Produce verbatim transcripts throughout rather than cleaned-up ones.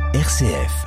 R C F.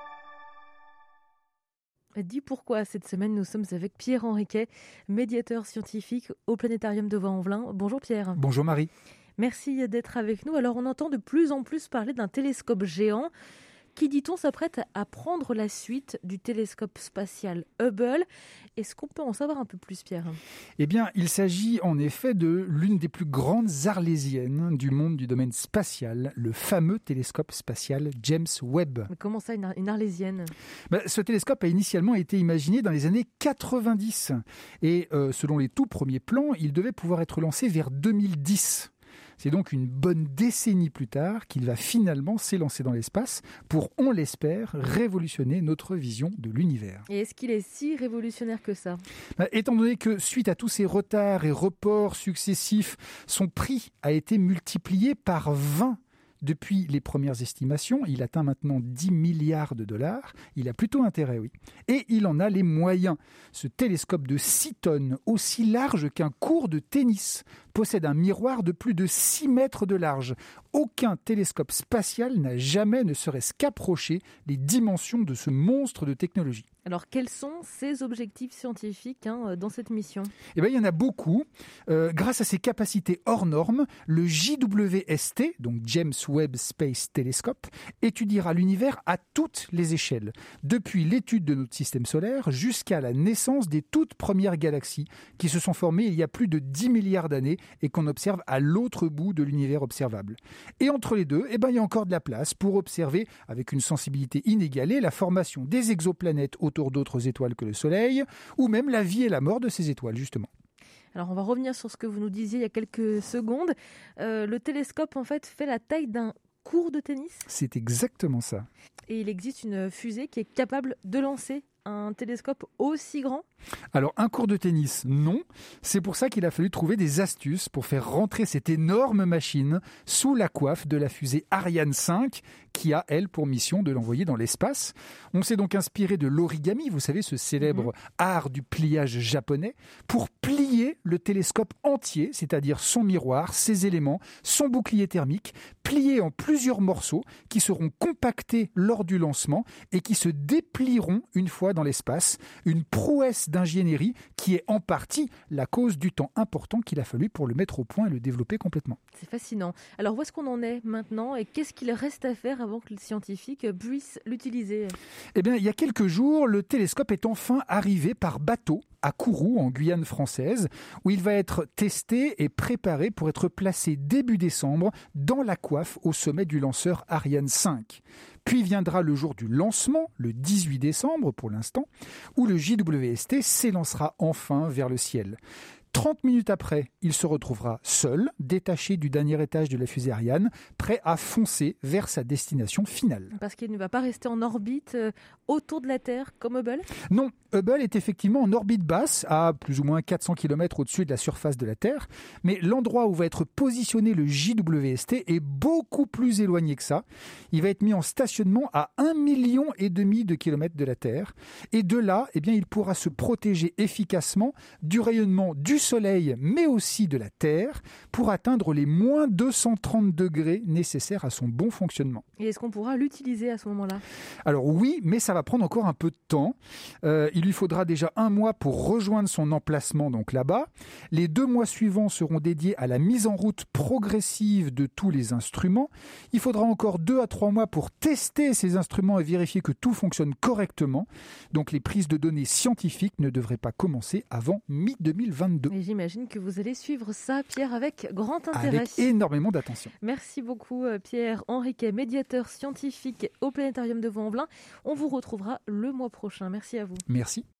Dis pourquoi, cette semaine, nous sommes avec Pierre Henriquet, médiateur scientifique au Planétarium de Vaux-en-Velin. Bonjour Pierre. Bonjour Marie. Merci d'être avec nous. Alors on entend de plus en plus parler d'un télescope géant qui, dit-on, s'apprête à prendre la suite du télescope spatial Hubble. Est-ce qu'on peut en savoir un peu plus, Pierre ? Eh bien, il s'agit en effet de l'une des plus grandes arlésiennes du monde du domaine spatial, le fameux télescope spatial James Webb. Mais comment ça, une, ar- une arlésienne ? Ben, ce télescope a initialement été imaginé dans les années quatre-vingt-dix. Et euh, selon les tout premiers plans, il devait pouvoir être lancé vers deux mille dix. C'est donc une bonne décennie plus tard qu'il va finalement s'élancer dans l'espace pour, on l'espère, révolutionner notre vision de l'univers. Et est-ce qu'il est si révolutionnaire que ça ? Ben, étant donné que, suite à tous ces retards et reports successifs, son prix a été multiplié par vingt. Depuis les premières estimations, il atteint maintenant dix milliards de dollars. Il a plutôt intérêt, oui. Et il en a les moyens. Ce télescope de six tonnes, aussi large qu'un court de tennis, possède un miroir de plus de six mètres de large. Aucun télescope spatial n'a jamais ne serait-ce qu'approché les dimensions de ce monstre de technologie. Alors, quels sont ses objectifs scientifiques hein, dans cette mission ? Eh bien, il y en a beaucoup. Euh, grâce à ses capacités hors normes, le J W S T, donc James Webb Space Telescope, étudiera l'univers à toutes les échelles, depuis l'étude de notre système solaire jusqu'à la naissance des toutes premières galaxies qui se sont formées il y a plus de dix milliards d'années et qu'on observe à l'autre bout de l'univers observable. Et entre les deux, eh ben, il y a encore de la place pour observer, avec une sensibilité inégalée, la formation des exoplanètes autour d'autres étoiles que le Soleil, ou même la vie et la mort de ces étoiles, justement. Alors, on va revenir sur ce que vous nous disiez il y a quelques secondes. Euh, le télescope, en fait, fait la taille d'un court de tennis. C'est exactement ça. Et il existe une fusée qui est capable de lancer un télescope aussi grand ? Alors, un court de tennis, non. C'est pour ça qu'il a fallu trouver des astuces pour faire rentrer cette énorme machine sous la coiffe de la fusée Ariane cinq, qui a, elle, pour mission de l'envoyer dans l'espace. On s'est donc inspiré de l'origami, vous savez, ce célèbre mmh. art du pliage japonais, pour plier le télescope entier, c'est-à-dire son miroir, ses éléments, son bouclier thermique, pliés en plusieurs morceaux qui seront compactés lors du lancement et qui se déplieront une fois dans l'espace. Une prouesse d'ingénierie qui est en partie la cause du temps important qu'il a fallu pour le mettre au point et le développer complètement. C'est fascinant. Alors où est-ce qu'on en est maintenant et qu'est-ce qu'il reste à faire avant que les scientifiques puissent l'utiliser ? Eh bien, il y a quelques jours, le télescope est enfin arrivé par bateau à Kourou, en Guyane française, où il va être testé et préparé pour être placé début décembre dans la coiffe au sommet du lanceur Ariane cinq. Puis viendra le jour du lancement, le dix-huit décembre pour l'instant, où le J W S T s'élancera enfin vers le ciel. trente minutes après, il se retrouvera seul, détaché du dernier étage de la fusée Ariane, prêt à foncer vers sa destination finale. Parce qu'il ne va pas rester en orbite euh, autour de la Terre comme Hubble ? Non, Hubble est effectivement en orbite basse, à plus ou moins quatre cents kilomètres au-dessus de la surface de la Terre, mais l'endroit où va être positionné le J W S T est beaucoup plus éloigné que ça. Il va être mis en stationnement à un million et demi de kilomètres de la Terre, et de là, eh bien, il pourra se protéger efficacement du rayonnement du Soleil, mais aussi de la Terre, pour atteindre les moins deux cent trente degrés nécessaires à son bon fonctionnement. Et est-ce qu'on pourra l'utiliser à ce moment-là ? Alors oui, mais ça va prendre encore un peu de temps. Euh, il lui faudra déjà un mois pour rejoindre son emplacement, donc là-bas. Les deux mois suivants seront dédiés à la mise en route progressive de tous les instruments. Il faudra encore deux à trois mois pour tester ces instruments et vérifier que tout fonctionne correctement. Donc les prises de données scientifiques ne devraient pas commencer avant mi deux mille vingt-deux. Et j'imagine que vous allez suivre ça, Pierre, avec grand intérêt. Avec énormément d'attention. Merci beaucoup, Pierre Henriquet, médiateur scientifique au Planétarium de Vaux-en-Velin. On vous retrouvera le mois prochain. Merci à vous. Merci.